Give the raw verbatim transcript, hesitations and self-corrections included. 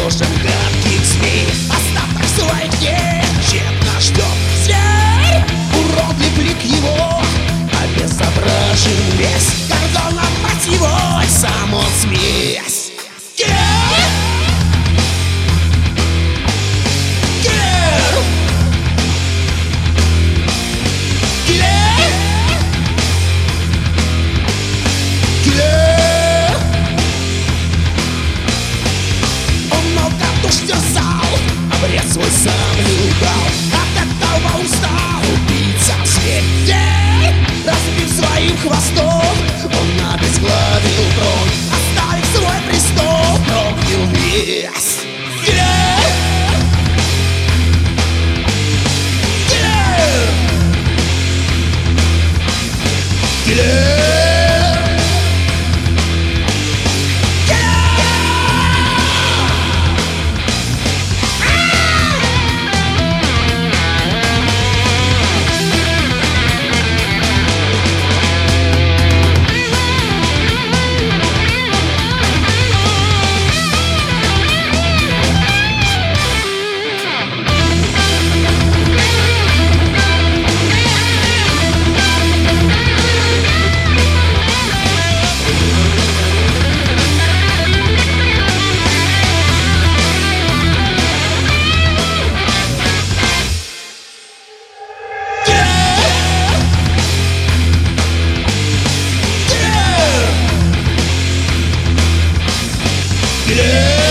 душам гадких змей. Остаток своих дней тщетно ждет зверь. Уродлив лик его, обезображен весь. Кордоном противой сам он смесь. Киллер! Киллер! Киллер! Киллер! Он много душ терзал, обрез свой сам не дал. От этого устал убийца зверь. Разбив своим хвостом, он обезглавил трон, оставив свой престол кровью весь. Киллер! Киллер! Киллер! Yeah!